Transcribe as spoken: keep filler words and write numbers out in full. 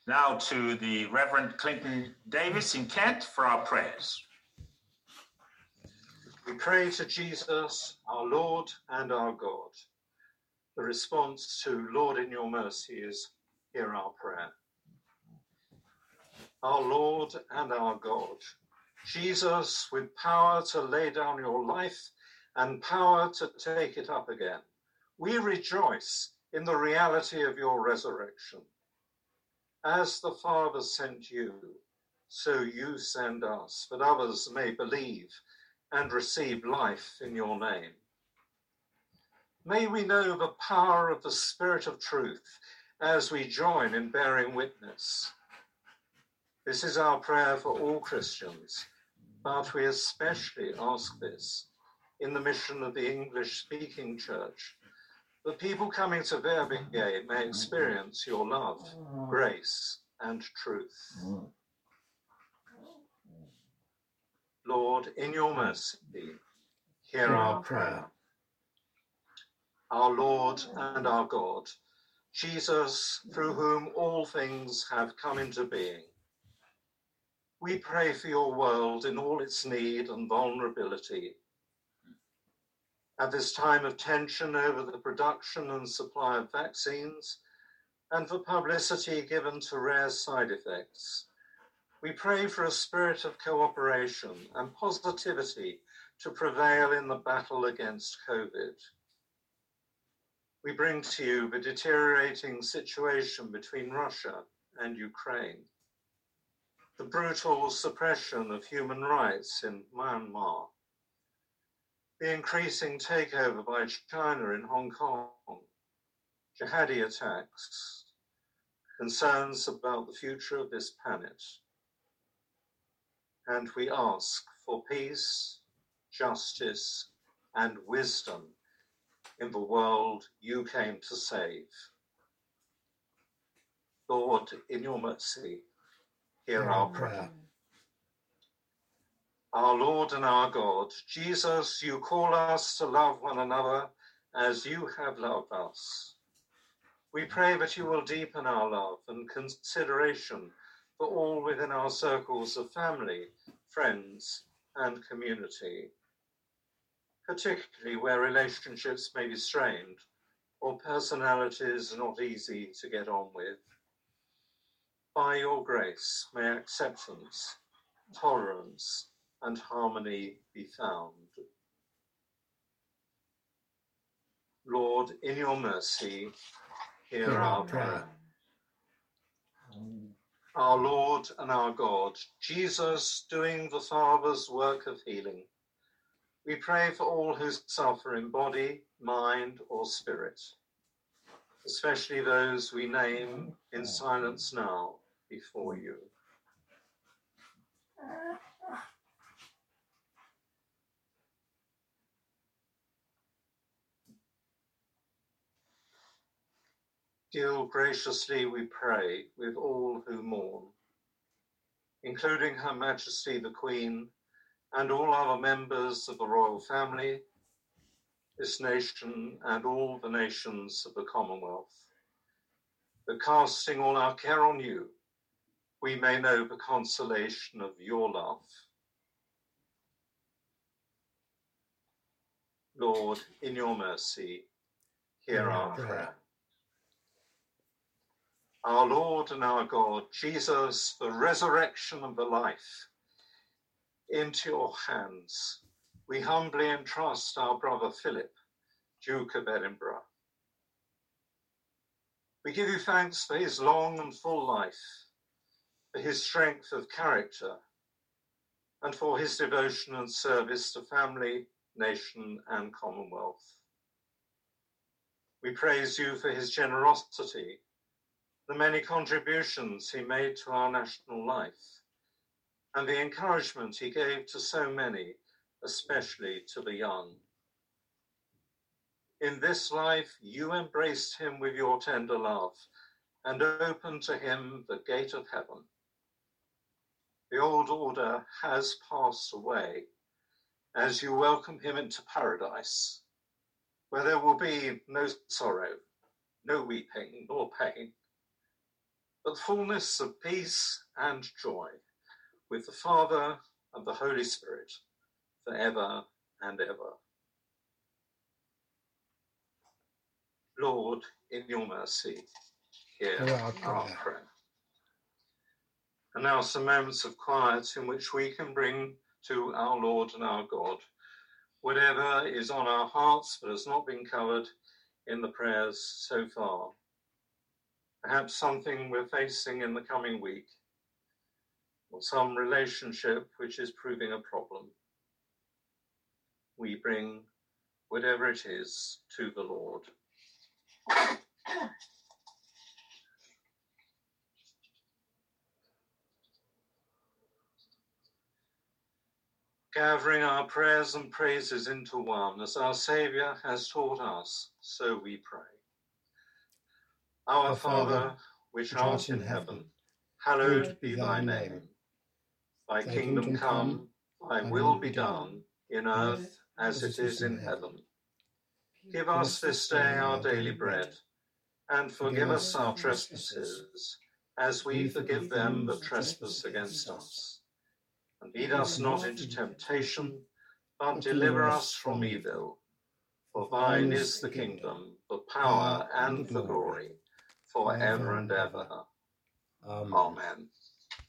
Now to the Reverend Clinton Davis in Kent for our prayers. We pray to Jesus, our Lord and our God. The response to Lord, in your mercy is, hear our prayer. Our Lord and our God, Jesus, with power to lay down your life and power to take it up again, we rejoice in the reality of your resurrection. As the Father sent you, so you send us, that others may believe and receive life in your name. May we know the power of the Spirit of truth as we join in bearing witness. This is our prayer for all Christians, but we especially ask this in the mission of the English-speaking church, that people coming to Verbier may experience your love, grace, and truth. Lord, in your mercy, hear our prayer. Our Lord and our God, Jesus, through whom all things have come into being, we pray for your world in all its need and vulnerability. At this time of tension over the production and supply of vaccines, and for publicity given to rare side effects, we pray for a spirit of cooperation and positivity to prevail in the battle against COVID. We bring to you the deteriorating situation between Russia and Ukraine, the brutal suppression of human rights in Myanmar, the increasing takeover by China in Hong Kong, jihadi attacks, concerns about the future of this planet. And we ask for peace, justice, and wisdom in the world you came to save. Lord, in your mercy, hear our prayer. Our Lord and our God, Jesus, you call us to love one another as you have loved us. We pray that you will deepen our love and consideration for all within our circles of family, friends, and community, particularly where relationships may be strained or personalities not easy to get on with. By your grace, may acceptance, tolerance, and harmony be found. Lord, in your mercy, hear our prayer. Our Lord and our God, Jesus, doing the Father's work of healing, we pray for all who suffer in body, mind, or spirit, especially those we name in silence now before you. Deal graciously, we pray, with all who mourn, including Her Majesty the Queen and all other members of the royal family, this nation and all the nations of the Commonwealth. But casting all our care on you, we may know the consolation of your love. Lord, in your mercy, hear our prayer. Our Lord and our God, Jesus, the resurrection and the life, into your hands we humbly entrust our brother Philip, Duke of Edinburgh. We give you thanks for his long and full life, for his strength of character, and for his devotion and service to family, nation, and Commonwealth. We praise you for his generosity, the many contributions he made to our national life, and the encouragement he gave to so many, especially to the young. In this life, you embraced him with your tender love and opened to him the gate of heaven. The old order has passed away as you welcome him into paradise, where there will be no sorrow, no weeping, nor pain, but fullness of peace and joy with the Father and the Holy Spirit, forever and ever. Lord, in your mercy, hear Hear our our prayer. prayer. And now some moments of quiet in which we can bring to our Lord and our God whatever is on our hearts but has not been covered in the prayers so far. Perhaps something we're facing in the coming week, or some relationship which is proving a problem. We bring whatever it is to the Lord. Gathering our prayers and praises into one, as our Saviour has taught us, so we pray. Our Our Father, Father, which which art art in in heaven, heaven, hallowed be thy name. Thy Thy kingdom kingdom come, thy thy will be done, in earth as as it is in heaven. Give Give us this day our daily bread, and forgive us our trespasses, trespasses, as we forgive them that trespass against us. And lead us not into temptation, but deliver us from evil. For thine is the kingdom, the power, and the glory, for ever and ever. Amen. Amen.